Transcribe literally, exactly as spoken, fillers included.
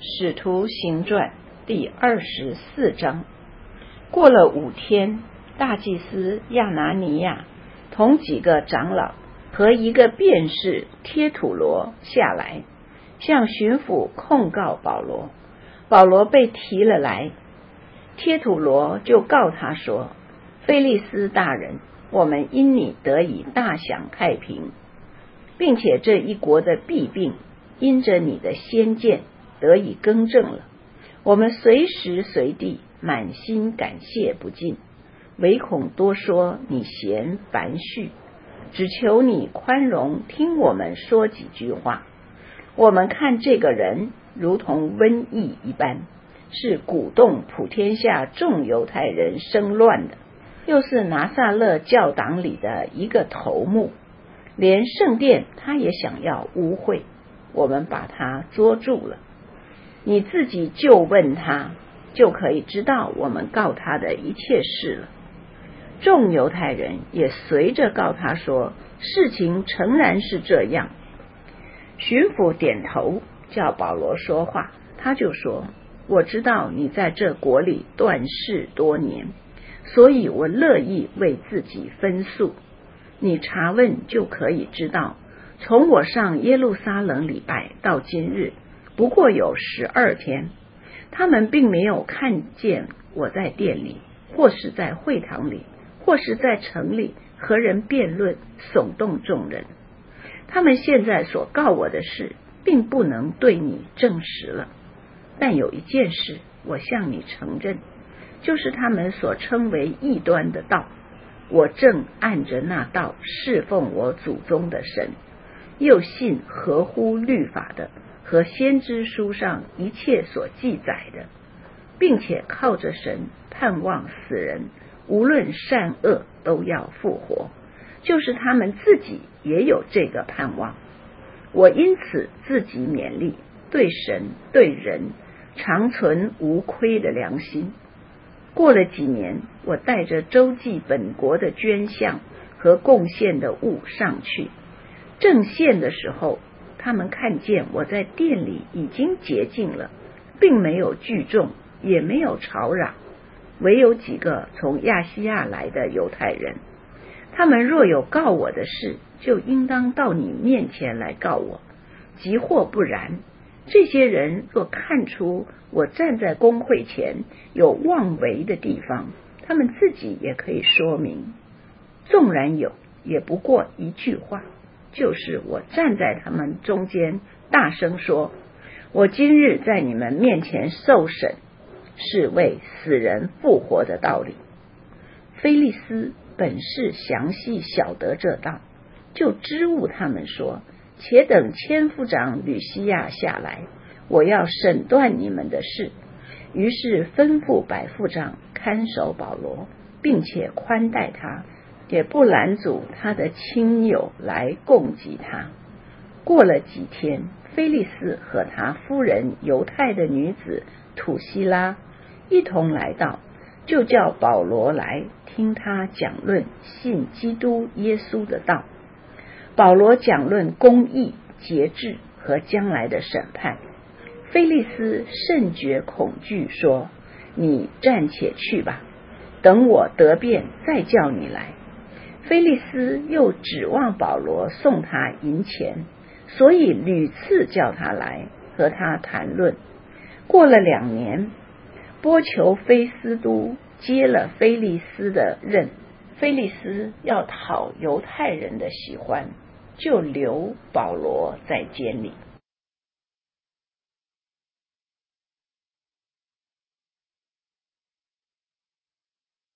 使徒行传第二十四章。过了五天，大祭司亚拿尼亚同几个长老和一个辩士贴土罗下来，向巡抚控告保罗。保罗被提了来，贴土罗就告他说：菲利斯大人，我们因你得以大享太平，并且这一国的弊病因着你的先见得以更正了。我们随时随地满心感谢不尽，唯恐多说你嫌繁絮，只求你宽容听我们说几句话。我们看这个人如同瘟疫一般，是鼓动普天下众犹太人生乱的，又是拿撒勒教党里的一个头目，连圣殿他也想要污秽，我们把他捉住了。你自己就问他，就可以知道我们告他的一切事了。众犹太人也随着告他说，事情诚然是这样。巡抚点头，叫保罗说话，他就说：我知道你在这国里断事多年，所以我乐意为自己分诉。你查问就可以知道，从我上耶路撒冷礼拜到今日，不过有十二天，他们并没有看见我在店里，或是在会堂里，或是在城里和人辩论，耸动众人。他们现在所告我的事，并不能对你证实了。但有一件事，我向你承认，就是他们所称为异端的道，我正按着那道侍奉我祖宗的神，又信合乎律法的和先知书上一切所记载的，并且靠着神盼望死人无论善恶都要复活，就是他们自己也有这个盼望。我因此自己勉励，对神对人常存无亏的良心。过了几年，我带着周济本国的捐项和贡献的物上去，正献的时候，他们看见我在店里已经洁净了，并没有聚众，也没有吵嚷，唯有几个从亚细亚来的犹太人。他们若有告我的事，就应当到你面前来告我，即或不然，这些人若看出我站在公会前有妄为的地方，他们自己也可以说明。纵然有，也不过一句话，就是我站在他们中间大声说，我今日在你们面前受审，是为死人复活的道理。菲利斯本是详细晓得这道，就支吾他们说，且等千夫长吕西亚下来，我要审断你们的事。于是吩咐百夫长看守保罗，并且宽待他，也不拦阻他的亲友来供给他。过了几天，菲利斯和他夫人犹太的女子土西拉一同来到，就叫保罗来听他讲论信基督耶稣的道。保罗讲论公义、节制和将来的审判。菲利斯甚觉恐惧，说：你暂且去吧，等我得便再叫你来。菲利斯又指望保罗送他银钱，所以屡次叫他来和他谈论。过了两年，波求菲斯都接了菲利斯的任，菲利斯要讨犹太人的喜欢，就留保罗在监里。